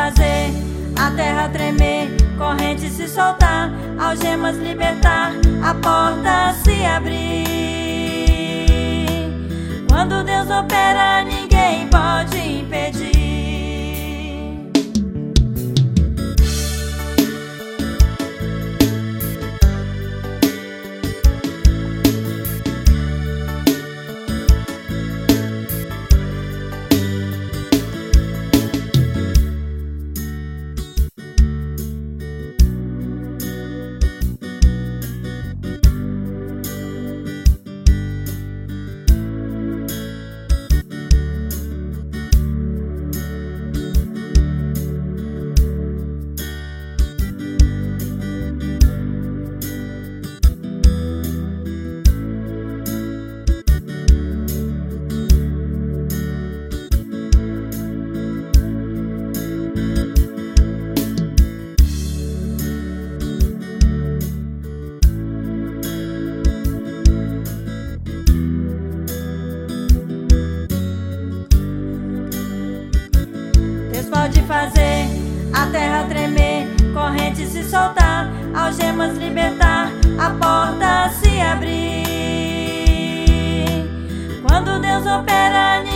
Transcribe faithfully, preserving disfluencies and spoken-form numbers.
fazer a terra tremer, correntes se soltar, algemas libertar, a porta se abrir. Quando Deus opera, ninguém pode impedir. Pode fazer a terra tremer, correntes se soltar, algemas libertar, a porta se abrir. Quando Deus opera,